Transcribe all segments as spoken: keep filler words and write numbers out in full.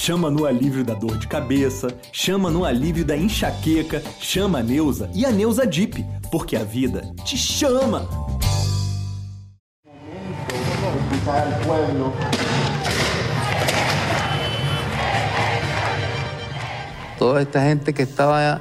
chama no alívio da dor de cabeça, chama no alívio da enxaqueca, chama a Neusa e a Neusa Dip, porque a vida te chama. Toda esta gente que estaba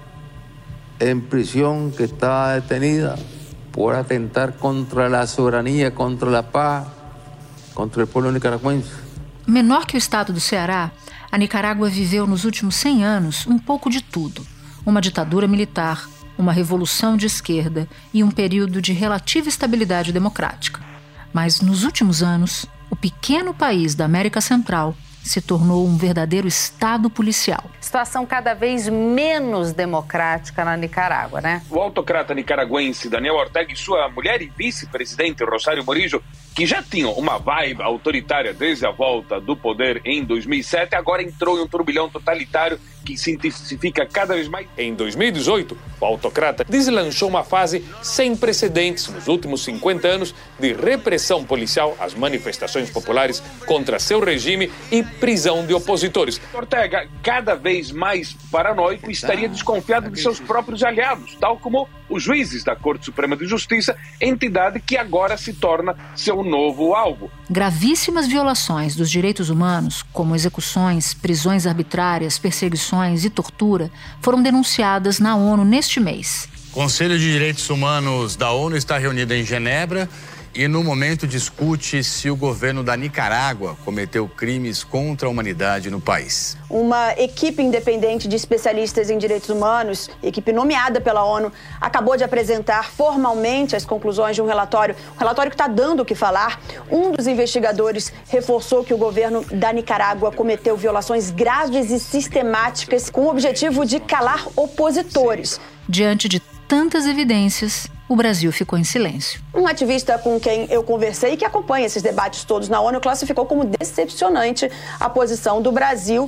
en prisión, que estaba detenida por atentar contra la soberanía, contra la paz, contra el pueblo nicaragüense. Menor que o estado do Ceará, a Nicarágua viveu nos últimos cem anos um pouco de tudo. Uma ditadura militar, uma revolução de esquerda e um período de relativa estabilidade democrática. Mas nos últimos anos, o pequeno país da América Central se tornou um verdadeiro estado policial. Situação cada vez menos democrática na Nicarágua, né? O autocrata nicaragüense Daniel Ortega e sua mulher e vice-presidente Rosário Murillo, que já tinham uma vibe autoritária desde a volta do poder em dois mil e sete, agora entrou em um turbilhão totalitário que se intensifica cada vez mais. Em dois mil e dezoito, o autocrata deslanchou uma fase sem precedentes nos últimos cinquenta anos de repressão policial às manifestações populares contra seu regime e prisão de opositores. Ortega, cada vez mais paranoico, estaria desconfiado de seus próprios aliados, tal como os juízes da Corte Suprema de Justiça, entidade que agora se torna seu novo alvo. Gravíssimas violações dos direitos humanos, como execuções, prisões arbitrárias, perseguições e tortura, foram denunciadas na ONU neste mês. O Conselho de Direitos Humanos da ONU está reunido em Genebra e, no momento, discute se o governo da Nicarágua cometeu crimes contra a humanidade no país. Uma equipe independente de especialistas em direitos humanos, equipe nomeada pela ONU, acabou de apresentar formalmente as conclusões de um relatório, um relatório que está dando o que falar. Um dos investigadores reforçou que o governo da Nicarágua cometeu violações graves e sistemáticas com o objetivo de calar opositores. Diante de tantas evidências, o Brasil ficou em silêncio. Um ativista com quem eu conversei, que acompanha esses debates todos na ONU, classificou como decepcionante a posição do Brasil.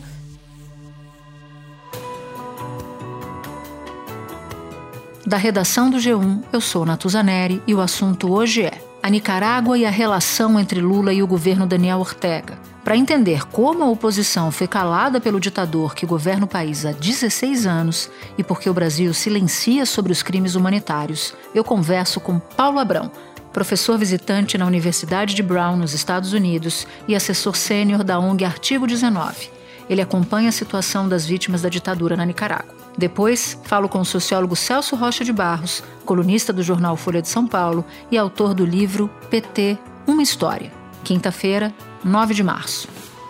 Da redação do G um, eu sou Natuza Neri e o assunto hoje é a Nicarágua e a relação entre Lula e o governo Daniel Ortega. Para entender como a oposição foi calada pelo ditador que governa o país há dezesseis anos e por que o Brasil silencia sobre os crimes humanitários, eu converso com Paulo Abrão, professor visitante na Universidade de Brown, nos Estados Unidos, e assessor sênior da O N G Artigo dezenove. Ele acompanha a situação das vítimas da ditadura na Nicarágua. Depois, falo com o sociólogo Celso Rocha de Barros, colunista do jornal Folha de São Paulo e autor do livro P T, Uma História. Quinta-feira, nove de março.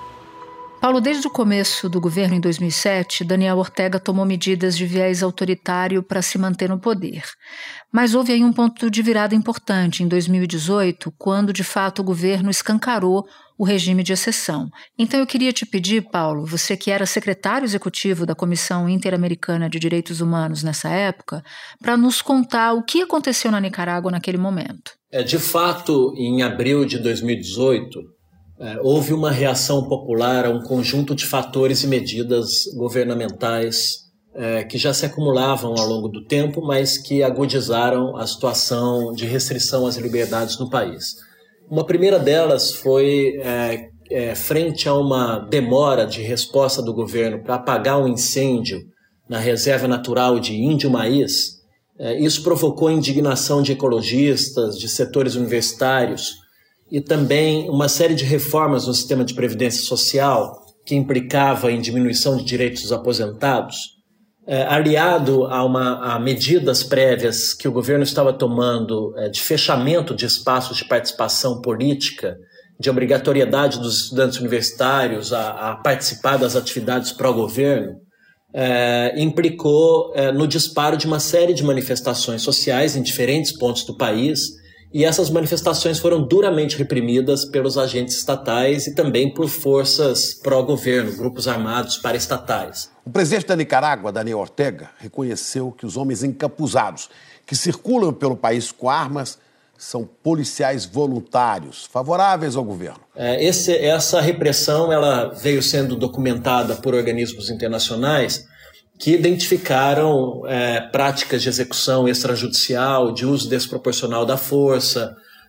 Paulo, desde o começo do governo em dois mil e sete, Daniel Ortega tomou medidas de viés autoritário para se manter no poder. Mas houve aí um ponto de virada importante em dois mil e dezoito, quando de fato o governo escancarou o regime de exceção. Então eu queria te pedir, Paulo, você que era secretário executivo da Comissão Interamericana de Direitos Humanos nessa época, para nos contar o que aconteceu na Nicarágua naquele momento. É, de fato, em abril de dois mil e dezoito, é, houve uma reação popular a um conjunto de fatores e medidas governamentais é, que já se acumulavam ao longo do tempo, mas que agudizaram a situação de restrição às liberdades no país. Uma primeira delas foi é, é, frente a uma demora de resposta do governo para apagar um incêndio na reserva natural de Índio Maíz. É, isso provocou indignação de ecologistas, de setores universitários e também uma série de reformas no sistema de previdência social que implicava em diminuição de direitos dos aposentados, é, aliado a, uma, a medidas prévias que o governo estava tomando é, de fechamento de espaços de participação política, de obrigatoriedade dos estudantes universitários a, a participar das atividades pró-governo, é, implicou é, no disparo de uma série de manifestações sociais em diferentes pontos do país, e essas manifestações foram duramente reprimidas pelos agentes estatais e também por forças pró-governo, grupos armados paraestatais. O presidente da Nicarágua, Daniel Ortega, reconheceu que os homens encapuzados que circulam pelo país com armas são policiais voluntários, favoráveis ao governo. É, esse, essa repressão ela veio sendo documentada por organismos internacionais que identificaram é, práticas de execução extrajudicial, de uso desproporcional da força,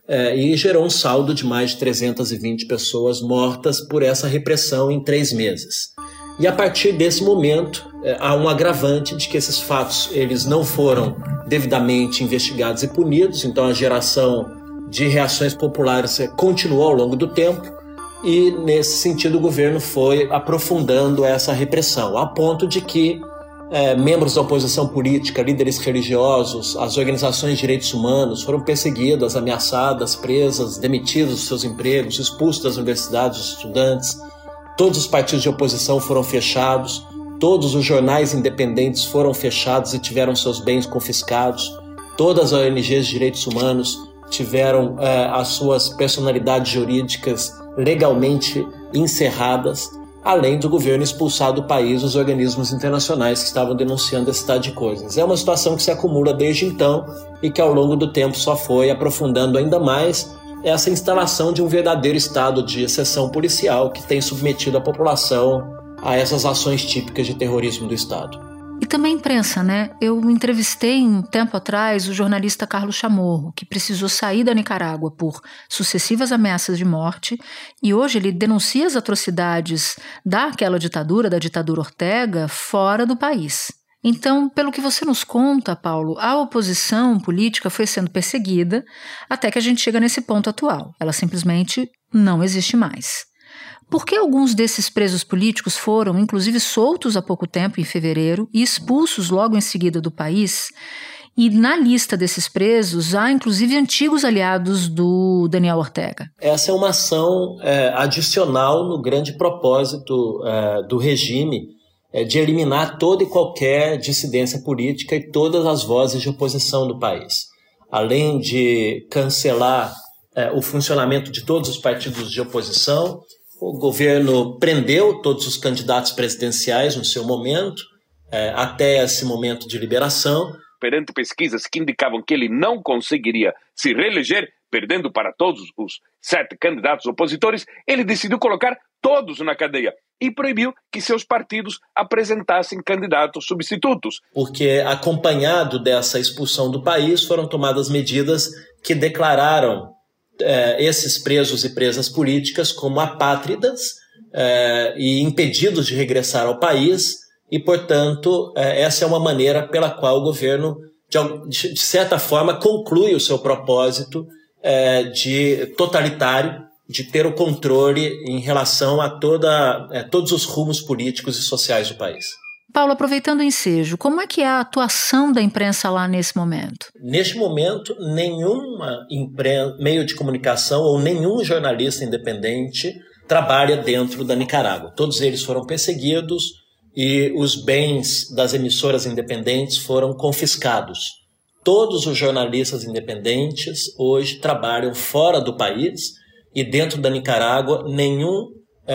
é, e gerou um saldo de mais de trezentas e vinte pessoas mortas por essa repressão em três meses. E a partir desse momento, é, há um agravante de que esses fatos eles não foram devidamente investigados e punidos, então a geração de reações populares continuou ao longo do tempo, e nesse sentido o governo foi aprofundando essa repressão, a ponto de que é, membros da oposição política, líderes religiosos, as organizações de direitos humanos foram perseguidas, ameaçadas, presas, demitidos dos seus empregos, expulsos das universidades, dos estudantes. Todos os partidos de oposição foram fechados, todos os jornais independentes foram fechados e tiveram seus bens confiscados, todas as O N Gs de direitos humanos tiveram é, as suas personalidades jurídicas legalmente encerradas, além do governo expulsar do país os organismos internacionais que estavam denunciando esse estado de coisas. É uma situação que se acumula desde então e que ao longo do tempo só foi aprofundando ainda mais essa instalação de um verdadeiro estado de exceção policial que tem submetido a população a essas ações típicas de terrorismo do Estado. E também a imprensa, né? Eu entrevistei um tempo atrás o jornalista Carlos Chamorro, que precisou sair da Nicarágua por sucessivas ameaças de morte, e hoje ele denuncia as atrocidades daquela ditadura, da ditadura Ortega, fora do país. Então, pelo que você nos conta, Paulo, a oposição política foi sendo perseguida até que a gente chega nesse ponto atual. Ela simplesmente não existe mais. Por que alguns desses presos políticos foram, inclusive, soltos há pouco tempo, em fevereiro, e expulsos logo em seguida do país? E na lista desses presos há, inclusive, antigos aliados do Daniel Ortega. Essa é uma ação é, adicional no grande propósito é, do regime é, de eliminar toda e qualquer dissidência política e todas as vozes de oposição do país. Além de cancelar é, o funcionamento de todos os partidos de oposição, o governo prendeu todos os candidatos presidenciais no seu momento, é, até esse momento de liberação. Perante pesquisas que indicavam que ele não conseguiria se reeleger, perdendo para todos os sete candidatos opositores, ele decidiu colocar todos na cadeia e proibiu que seus partidos apresentassem candidatos substitutos. Porque, acompanhado dessa expulsão do país, foram tomadas medidas que declararam É, esses presos e presas políticas como apátridas é, e impedidos de regressar ao país e, portanto, é, essa é uma maneira pela qual o governo, de, de certa forma, conclui o seu propósito é, de totalitário, de ter o controle em relação a toda, é, todos os rumos políticos e sociais do país. Paulo, aproveitando o ensejo, como é que é a atuação da imprensa lá nesse momento? Neste momento, nenhuma impren- meio de comunicação ou nenhum jornalista independente trabalha dentro da Nicarágua. Todos eles foram perseguidos e os bens das emissoras independentes foram confiscados. Todos os jornalistas independentes hoje trabalham fora do país e dentro da Nicarágua nenhum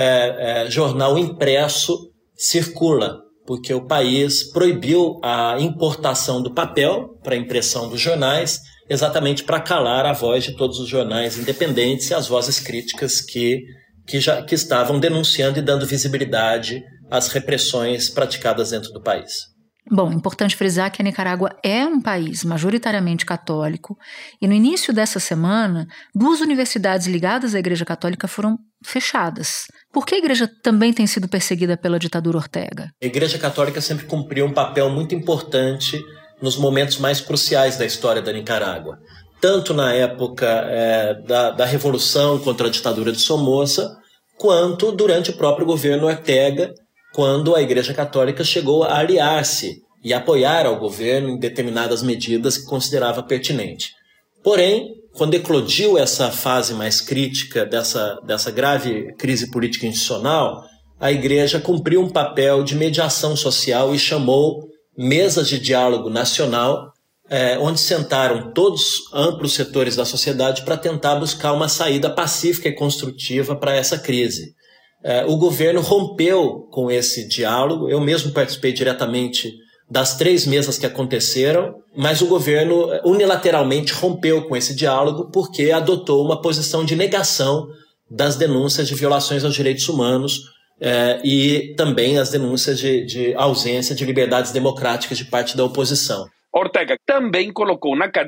é, é, jornal impresso circula, porque o país proibiu a importação do papel para a impressão dos jornais, exatamente para calar a voz de todos os jornais independentes e as vozes críticas que, que, já, que estavam denunciando e dando visibilidade às repressões praticadas dentro do país. Bom, importante frisar que a Nicarágua é um país majoritariamente católico e no início dessa semana, duas universidades ligadas à Igreja Católica foram fechadas. Por que a Igreja também tem sido perseguida pela ditadura Ortega? A Igreja Católica sempre cumpriu um papel muito importante nos momentos mais cruciais da história da Nicarágua. Tanto na época é, da, da Revolução contra a ditadura de Somoza, quanto durante o próprio governo Ortega, quando a Igreja Católica chegou a aliar-se e apoiar ao governo em determinadas medidas que considerava pertinente. Porém, quando eclodiu essa fase mais crítica dessa, dessa grave crise política institucional, a Igreja cumpriu um papel de mediação social e chamou mesas de diálogo nacional, eh, onde sentaram todos amplos setores da sociedade para tentar buscar uma saída pacífica e construtiva para essa crise. É, o governo rompeu com esse diálogo. Eu mesmo participei diretamente das três mesas que aconteceram, mas o governo unilateralmente rompeu com esse diálogo porque adotou uma posição de negação das denúncias de violações aos direitos humanos é, e também as denúncias de, de ausência de liberdades democráticas de parte da oposição. Ortega também colocou na cadeia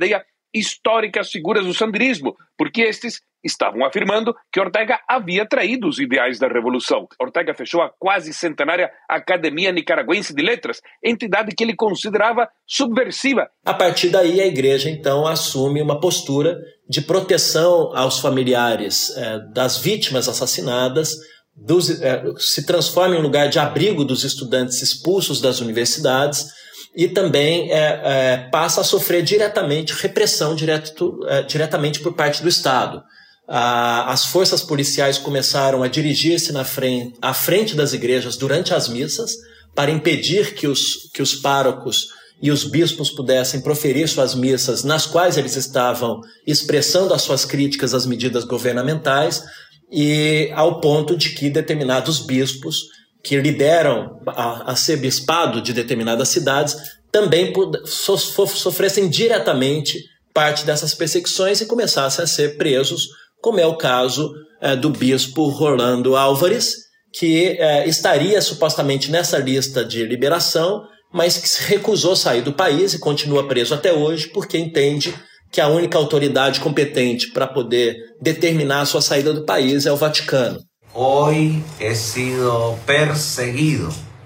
históricas figuras do sandinismo, porque estes estavam afirmando que Ortega havia traído os ideais da Revolução. Ortega fechou a quase centenária Academia Nicaragüense de Letras, entidade que ele considerava subversiva. A partir daí, a igreja, então, assume uma postura de proteção aos familiares eh, das vítimas assassinadas, dos, eh, se transforma em um lugar de abrigo dos estudantes expulsos das universidades e também eh, eh, passa a sofrer diretamente repressão direto, eh, diretamente por parte do Estado. As forças policiais começaram a dirigir-se na frente, à frente das igrejas durante as missas para impedir que os, que os párocos e os bispos pudessem proferir suas missas, nas quais eles estavam expressando as suas críticas às medidas governamentais, e ao ponto de que determinados bispos que lideram a arcebispado de determinadas cidades também so, so, sofressem diretamente parte dessas perseguições e começassem a ser presos, como é o caso é, do bispo Rolando Álvares, que é, estaria supostamente nessa lista de liberação, mas que se recusou a sair do país e continua preso até hoje, porque entende que a única autoridade competente para poder determinar a sua saída do país é o Vaticano. Hoy he sido perseguido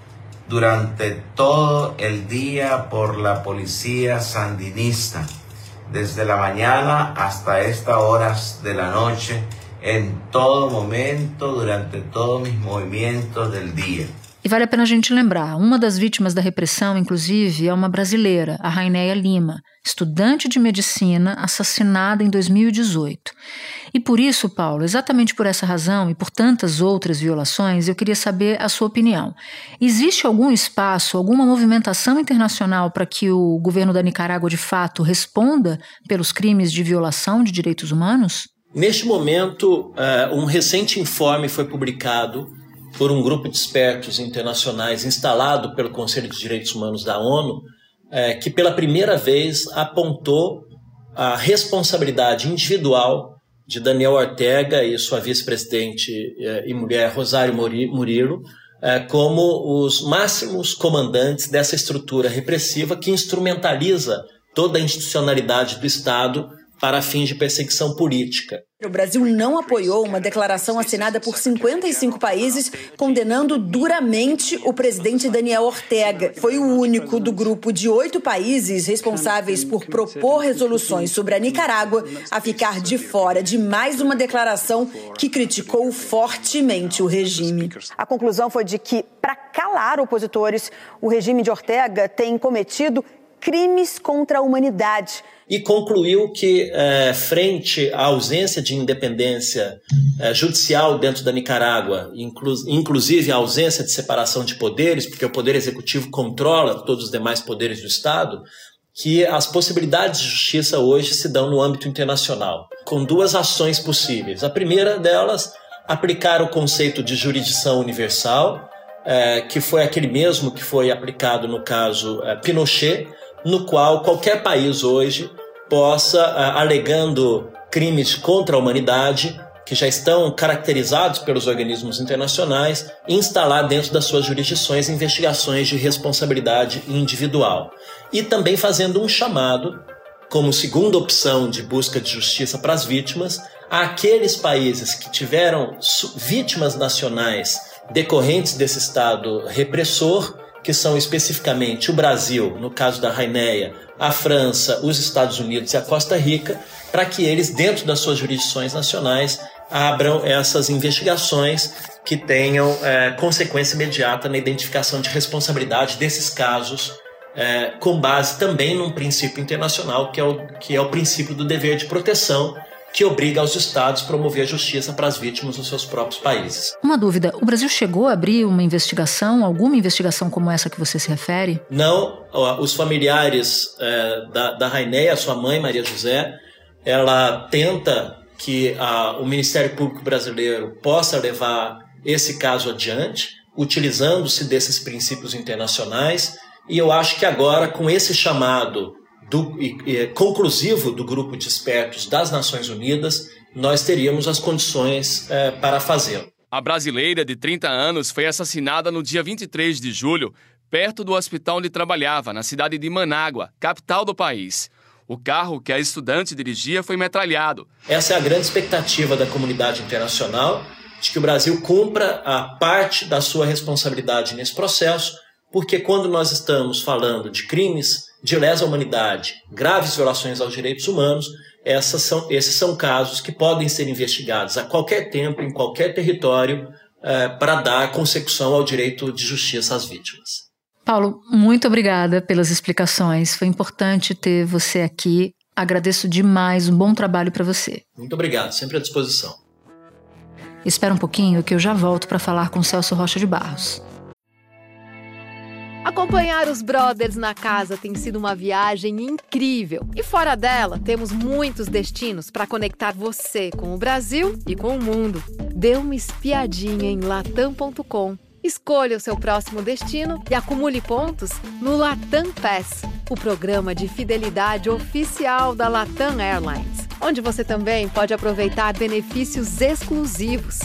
durante todo el día por la policía sandinista. Desde la mañana hasta estas horas de la noche, en todo momento, durante todos mis movimientos del día. E vale a pena a gente lembrar, uma das vítimas da repressão, inclusive, é uma brasileira, a Rainéia Lima, estudante de medicina, assassinada em dois mil e dezoito. E por isso, Paulo, exatamente por essa razão e por tantas outras violações, eu queria saber a sua opinião. Existe algum espaço, alguma movimentação internacional para que o governo da Nicarágua, de fato, responda pelos crimes de violação de direitos humanos? Neste momento, um recente informe foi publicado por um grupo de expertos internacionais instalado pelo Conselho de Direitos Humanos da ONU, é, que pela primeira vez apontou a responsabilidade individual de Daniel Ortega e sua vice-presidente é, e mulher Rosário Murillo é, como os máximos comandantes dessa estrutura repressiva que instrumentaliza toda a institucionalidade do Estado para fins de perseguição política. O Brasil não apoiou uma declaração assinada por cinquenta e cinco países condenando duramente o presidente Daniel Ortega. Foi o único do grupo de oito países responsáveis por propor resoluções sobre a Nicarágua a ficar de fora de mais uma declaração que criticou fortemente o regime. A conclusão foi de que, para calar opositores, o regime de Ortega tem cometido crimes contra a humanidade. E concluiu que, é, frente à ausência de independência é, judicial dentro da Nicarágua, inclu inclusive a ausência de separação de poderes, porque o Poder Executivo controla todos os demais poderes do Estado, que as possibilidades de justiça hoje se dão no âmbito internacional, com duas ações possíveis. A primeira delas, aplicar o conceito de jurisdição universal, é, que foi aquele mesmo que foi aplicado no caso é, Pinochet, no qual qualquer país hoje possa, alegando crimes contra a humanidade, que já estão caracterizados pelos organismos internacionais, instalar dentro das suas jurisdições investigações de responsabilidade individual. E também fazendo um chamado, como segunda opção de busca de justiça para as vítimas, àqueles países que tiveram vítimas nacionais decorrentes desse Estado repressor, que são especificamente o Brasil, no caso da Rainéia, a França, os Estados Unidos e a Costa Rica, para que eles, dentro das suas jurisdições nacionais, abram essas investigações que tenham é, consequência imediata na identificação de responsabilidade desses casos, é, com base também num princípio internacional, que é, o, que é o princípio do dever de proteção, que obriga os estados a promover a justiça para as vítimas dos seus próprios países. Uma dúvida, o Brasil chegou a abrir uma investigação, alguma investigação como essa que você se refere? Não, os familiares é, da, da Rainéia, sua mãe, Maria José, ela tenta que a, o Ministério Público Brasileiro possa levar esse caso adiante, utilizando-se desses princípios internacionais, e eu acho que agora, com esse chamado Do, e, e, conclusivo do grupo de expertos das Nações Unidas, nós teríamos as condições é, para fazê-lo. A brasileira de trinta anos foi assassinada no dia vinte e três de julho, perto do hospital onde trabalhava, na cidade de Manágua, capital do país. O carro que a estudante dirigia foi metralhado. Essa é a grande expectativa da comunidade internacional, de que o Brasil cumpra a parte da sua responsabilidade nesse processo, porque quando nós estamos falando de crimes de lesa humanidade, graves violações aos direitos humanos, essas são, esses são casos que podem ser investigados a qualquer tempo, em qualquer território, eh, para dar consecução ao direito de justiça às vítimas. Paulo, muito obrigada pelas explicações. Foi importante ter você aqui. Agradeço demais. Um bom trabalho para você. Muito obrigado, sempre à disposição. Espera um pouquinho que eu já volto para falar com Celso Rocha de Barros. Acompanhar os brothers na casa tem sido uma viagem incrível. E fora dela, temos muitos destinos para conectar você com o Brasil e com o mundo. Dê uma espiadinha em latam ponto com. Escolha o seu próximo destino e acumule pontos no Latam Pass, o programa de fidelidade oficial da Latam Airlines, onde você também pode aproveitar benefícios exclusivos.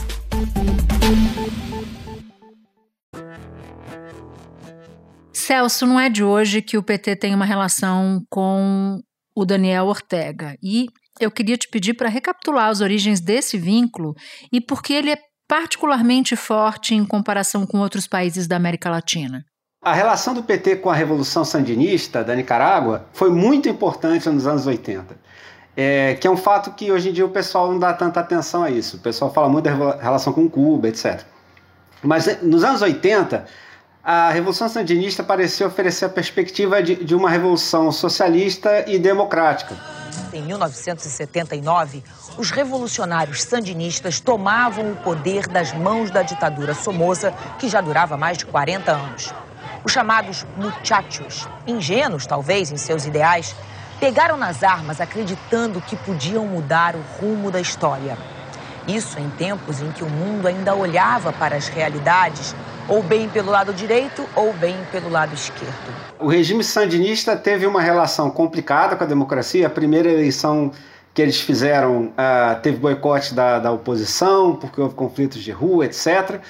Celso, não é de hoje que o P T tem uma relação com o Daniel Ortega. E eu queria te pedir para recapitular as origens desse vínculo e por que ele é particularmente forte em comparação com outros países da América Latina. A relação do P T com a Revolução Sandinista da Nicarágua foi muito importante nos anos oitenta. É, que é um fato que hoje em dia o pessoal não dá tanta atenção a isso. O pessoal fala muito da relação com Cuba, etcétera. Mas nos anos oitenta, a Revolução Sandinista parecia oferecer a perspectiva de, de uma revolução socialista e democrática. Em mil novecentos e setenta e nove, os revolucionários sandinistas tomavam o poder das mãos da ditadura Somoza, que já durava mais de quarenta anos. Os chamados muchachos, ingênuos talvez em seus ideais, pegaram nas armas acreditando que podiam mudar o rumo da história. Isso em tempos em que o mundo ainda olhava para as realidades ou bem pelo lado direito ou bem pelo lado esquerdo. O regime sandinista teve uma relação complicada com a democracia. A primeira eleição que eles fizeram uh, teve boicote da, da oposição, porque houve conflitos de rua, etcétera.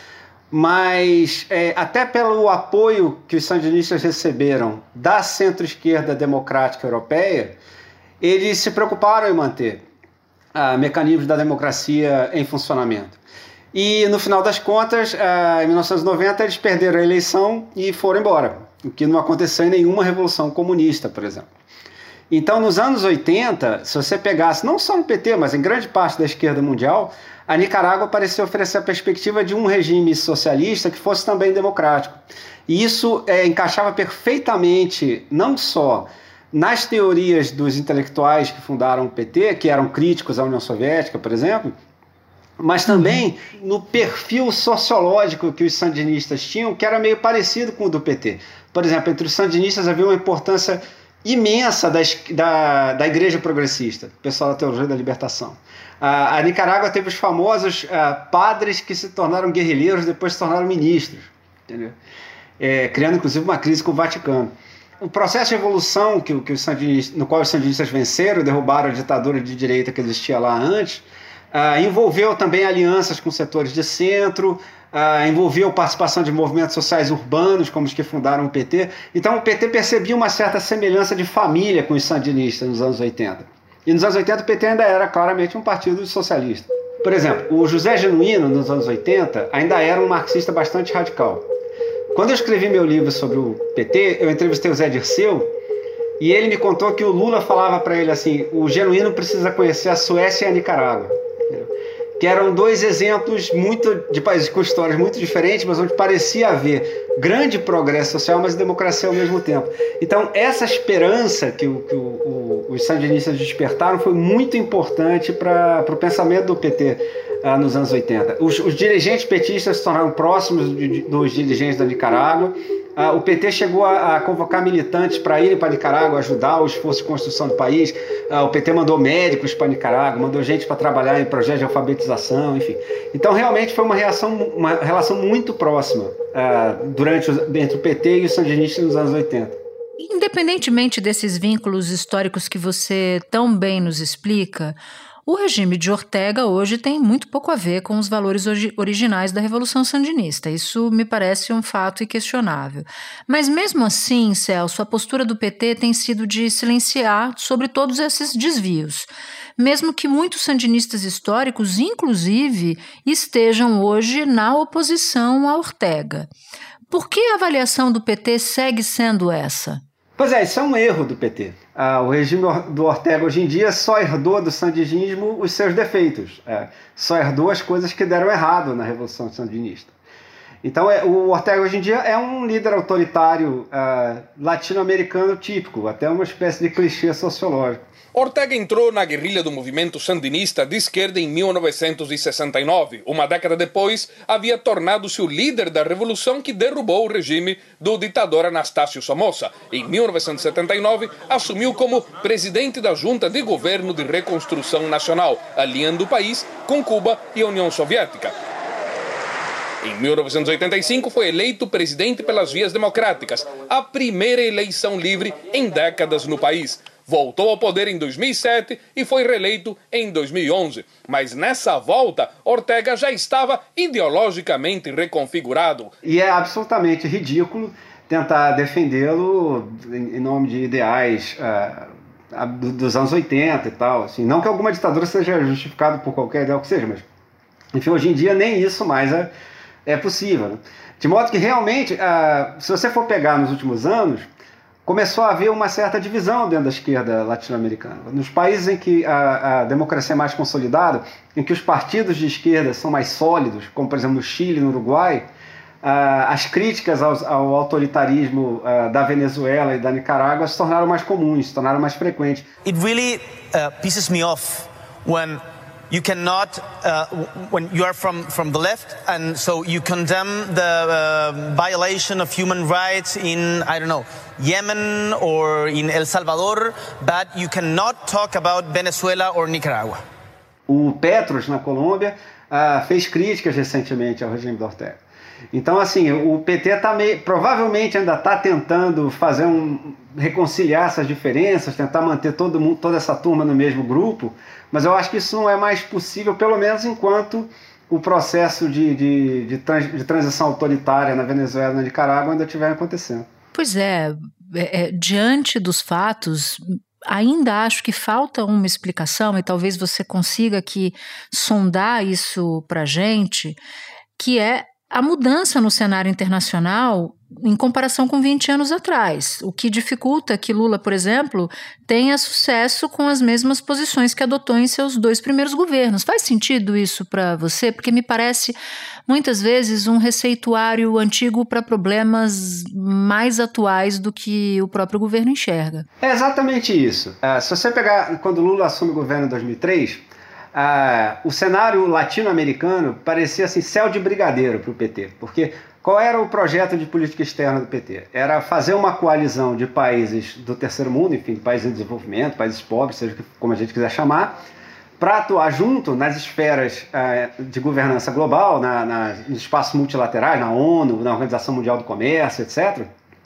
Mas é, até pelo apoio que os sandinistas receberam da centro-esquerda democrática europeia, eles se preocuparam em manter uh, mecanismos da democracia em funcionamento. E, no final das contas, uh, em mil novecentos e noventa, eles perderam a eleição e foram embora, o que não aconteceu em nenhuma revolução comunista, por exemplo. Então, nos anos oitenta, se você pegasse, não só no P T, mas em grande parte da esquerda mundial, a Nicarágua parecia oferecer a perspectiva de um regime socialista que fosse também democrático. E isso é, encaixava perfeitamente, não só nas teorias dos intelectuais que fundaram o P T, que eram críticos à União Soviética, por exemplo, mas também no perfil sociológico que os sandinistas tinham, que era meio parecido com o do P T. Por exemplo, entre os sandinistas havia uma importância imensa da, da, da Igreja Progressista, o pessoal da Teologia da Libertação. A, a Nicarágua teve os famosos uh, padres que se tornaram guerrilheiros, depois se tornaram ministros, entendeu? É, criando inclusive uma crise com o Vaticano. O processo de evolução que, que os sandinistas, no qual os sandinistas venceram, derrubaram a ditadura de direita que existia lá antes, uh, envolveu também alianças com setores de centro, Uh, envolveu participação de movimentos sociais urbanos, como os que fundaram o P T. Então o P T percebia uma certa semelhança de família com os sandinistas nos anos oitenta. E nos anos oitenta o P T ainda era claramente um partido socialista. Por exemplo, o José Genuíno, nos anos oitenta, ainda era um marxista bastante radical. Quando eu escrevi meu livro sobre o P T, eu entrevistei o Zé Dirceu, e ele me contou que o Lula falava para ele assim: o Genuíno precisa conhecer a Suécia e a Nicarágua. Que eram dois exemplos muito de países com histórias muito diferentes, mas onde parecia haver grande progresso social, mas democracia ao mesmo tempo. Então, essa esperança que, o, que o, o, os sandinistas despertaram foi muito importante para o pensamento do P T uh, nos anos oitenta. Os, os dirigentes petistas se tornaram próximos de, dos dirigentes da Nicarágua. Uh, o P T chegou a, a convocar militantes para irem para a Nicarágua, ajudar o esforço de construção do país. Uh, o P T mandou médicos para a Nicarágua, mandou gente para trabalhar em projetos de alfabetização, enfim. Então, realmente, foi uma, reação, uma relação muito próxima uh, durante os, entre o P T e os sandinistas nos anos oitenta. Independentemente desses vínculos históricos que você tão bem nos explica, O regime de Ortega hoje tem muito pouco a ver com os valores originais da Revolução Sandinista. Isso me parece um fato inquestionável. Mas mesmo assim, Celso, a postura do P T tem sido de silenciar sobre todos esses desvios. Mesmo que muitos sandinistas históricos, inclusive, estejam hoje na oposição a Ortega. Por que a avaliação do P T segue sendo essa? Pois é, isso é um erro do P T. Ah, o regime do Ortega hoje em dia só herdou do sandinismo os seus defeitos. É, só herdou as coisas que deram errado na Revolução Sandinista. Então é, o Ortega hoje em dia é um líder autoritário ah, latino-americano típico, até uma espécie de clichê sociológico. Ortega entrou na guerrilha do movimento sandinista de esquerda em mil novecentos e sessenta e nove. Uma década depois, havia tornado-se o líder da revolução que derrubou o regime do ditador Anastácio Somoza. Em mil novecentos e setenta e nove, assumiu como presidente da Junta de Governo de Reconstrução Nacional, alinhando o país com Cuba e a União Soviética. Em mil novecentos e oitenta e cinco, foi eleito presidente pelas vias democráticas, a primeira eleição livre em décadas no país. Voltou ao poder em dois mil e sete e foi reeleito em dois mil e onze. Mas nessa volta, Ortega já estava ideologicamente reconfigurado. E é absolutamente ridículo tentar defendê-lo em nome de ideais uh, dos anos oitenta e tal. Assim, não que alguma ditadura seja justificada por qualquer ideal que seja, mas enfim, hoje em dia nem isso mais é, é possível. Né? De modo que realmente, uh, se você for pegar nos últimos anos, começou a haver uma certa divisão dentro da esquerda latino-americana. Nos países em que a, a democracia é mais consolidada, em que os partidos de esquerda são mais sólidos, como por exemplo no Chile e no Uruguai, uh, as críticas ao, ao autoritarismo uh, da Venezuela e da Nicarágua se tornaram mais comuns, se tornaram mais frequentes. It really uh, pisses me off when you cannot, uh, when you are from, from the left, and so you condemn the uh, violation of human rights in, I don't know, Yemen or in El Salvador, but you cannot talk about Venezuela or Nicaragua. O Petros, na Colômbia, uh, fez críticas recentemente ao regime do Ortega. Então, assim, o P T tá meio, provavelmente ainda está tentando fazer um, reconciliar essas diferenças, tentar manter todo mundo, toda essa turma no mesmo grupo, mas eu acho que isso não é mais possível, pelo menos enquanto o processo de, de, de, trans, de transição autoritária na Venezuela e na Nicarágua ainda estiver acontecendo. Pois é, é, é, diante dos fatos, ainda acho que falta uma explicação, e talvez você consiga aqui sondar isso para a gente, que é a mudança no cenário internacional em comparação com vinte anos atrás, o que dificulta que Lula, por exemplo, tenha sucesso com as mesmas posições que adotou em seus dois primeiros governos. Faz sentido isso para você? Porque me parece, muitas vezes, um receituário antigo para problemas mais atuais do que o próprio governo enxerga. É exatamente isso. Uh, se você pegar, quando Lula assume o governo em dois mil e três, uh, o cenário latino-americano parecia assim, céu de brigadeiro para o P T, porque qual era o projeto de política externa do P T? Era fazer uma coalizão de países do terceiro mundo, enfim, países em desenvolvimento, países pobres, seja como a gente quiser chamar, para atuar junto nas esferas uh, de governança global, na, na, nos espaços multilaterais, na ONU, na Organização Mundial do Comércio, etcétera,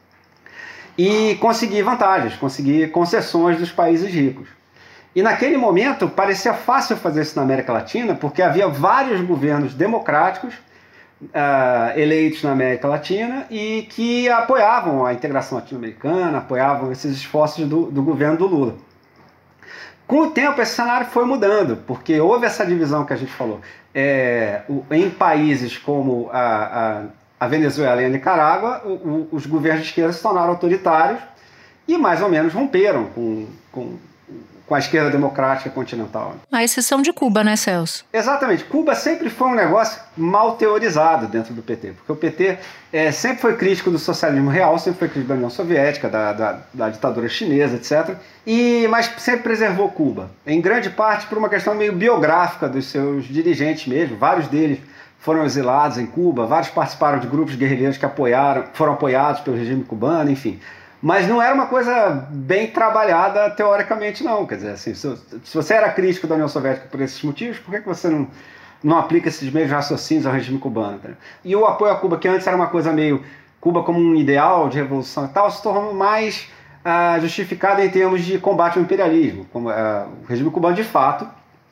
e conseguir vantagens, conseguir concessões dos países ricos. E naquele momento parecia fácil fazer isso na América Latina, porque havia vários governos democráticos Uh, eleitos na América Latina e que apoiavam a integração latino-americana, apoiavam esses esforços do, do governo do Lula. Com o tempo, esse cenário foi mudando, porque houve essa divisão que a gente falou. É, o, em países como a, a, a Venezuela e a Nicarágua, o, o, os governos de esquerda se tornaram autoritários e mais ou menos romperam com... com com a esquerda democrática continental. A exceção de Cuba, né, Celso? Exatamente. Cuba sempre foi um negócio mal teorizado dentro do P T, porque o P T é, sempre foi crítico do socialismo real, sempre foi crítico da União Soviética, da, da, da ditadura chinesa, etcétera, e, mas sempre preservou Cuba, em grande parte por uma questão meio biográfica dos seus dirigentes mesmo. Vários deles foram exilados em Cuba, vários participaram de grupos guerrilheiros que apoiaram, foram apoiados pelo regime cubano, enfim. Mas não era uma coisa bem trabalhada teoricamente, não. Quer dizer, assim, se, se você era crítico da União Soviética por esses motivos, por que, que você não, não aplica esses mesmos raciocínios ao regime cubano? Tá? E o apoio a Cuba, que antes era uma coisa meio Cuba como um ideal de revolução e tal, se tornou mais uh, justificado em termos de combate ao imperialismo. Como, uh, o regime cubano, de fato,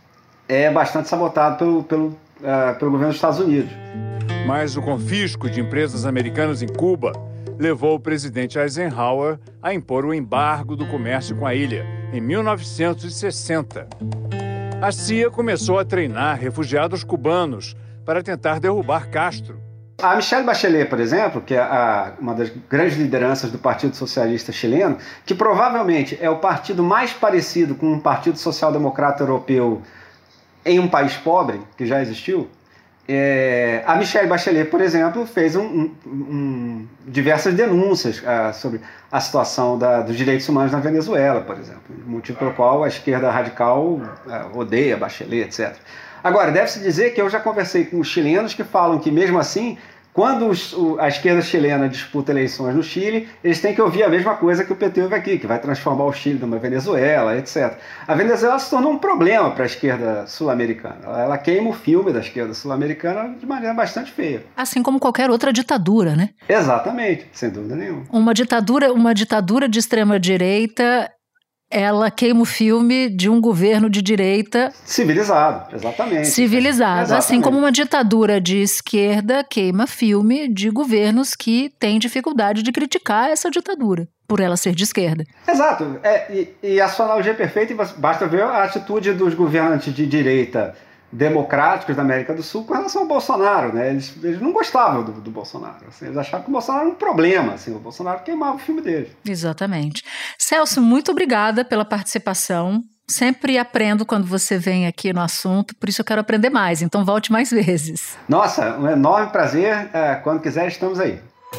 é bastante sabotado pelo, pelo, uh, pelo governo dos Estados Unidos. Mas o confisco de empresas americanas em Cuba levou o presidente Eisenhower a impor o embargo do comércio com a ilha, em mil novecentos e sessenta. A C I A começou a treinar refugiados cubanos para tentar derrubar Castro. A Michelle Bachelet, por exemplo, que é a, uma das grandes lideranças do Partido Socialista Chileno, que provavelmente é o partido mais parecido com um Partido Social-Democrata Europeu em um país pobre, que já existiu, é, a Michelle Bachelet, por exemplo, fez um, um, um, diversas denúncias uh, sobre a situação da, dos direitos humanos na Venezuela, por exemplo, motivo pelo qual a esquerda radical uh, odeia Bachelet, etcétera. Agora, deve-se dizer que eu já conversei com os chilenos que falam que, mesmo assim, quando os, o, a esquerda chilena disputa eleições no Chile, eles têm que ouvir a mesma coisa que o P T ouve aqui, que vai transformar o Chile numa Venezuela, etcétera. A Venezuela se tornou um problema para a esquerda sul-americana. Ela, ela queima o filme da esquerda sul-americana de maneira bastante feia. Assim como qualquer outra ditadura, né? Exatamente, sem dúvida nenhuma. Uma ditadura, uma ditadura de extrema-direita, ela queima o filme de um governo de direita... Civilizado, exatamente. Civilizado, exatamente. Assim como uma ditadura de esquerda queima filme de governos que têm dificuldade de criticar essa ditadura, por ela ser de esquerda. Exato, é, e, e a sua analogia é perfeita, basta ver a atitude dos governantes de direita democráticos da América do Sul com relação ao Bolsonaro, né? Eles, eles não gostavam do, do Bolsonaro, assim, eles achavam que o Bolsonaro era um problema, assim, o Bolsonaro queimava o filme dele. Exatamente. Celso, muito obrigada pela participação. Sempre aprendo quando você vem aqui no assunto, por isso eu quero aprender mais, então volte mais vezes. Nossa, um enorme prazer, é, quando quiser estamos aí.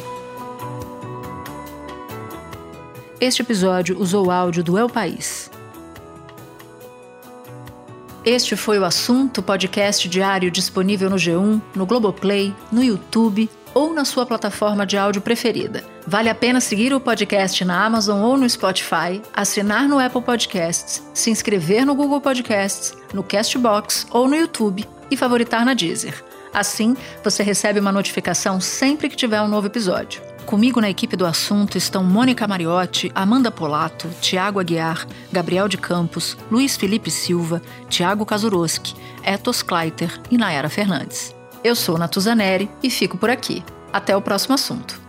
Este episódio usou o áudio do El País. Este foi o Assunto, podcast diário disponível no G um, no Globoplay, no YouTube ou na sua plataforma de áudio preferida. Vale a pena seguir o podcast na Amazon ou no Spotify, assinar no Apple Podcasts, se inscrever no Google Podcasts, no Castbox ou no YouTube e favoritar na Deezer. Assim, você recebe uma notificação sempre que tiver um novo episódio. Comigo na equipe do Assunto estão Mônica Mariotti, Amanda Polato, Tiago Aguiar, Gabriel de Campos, Luiz Felipe Silva, Tiago Kazuroski, Etos Kleiter e Nayara Fernandes. Eu sou Natuzaneri e fico por aqui. Até o próximo assunto.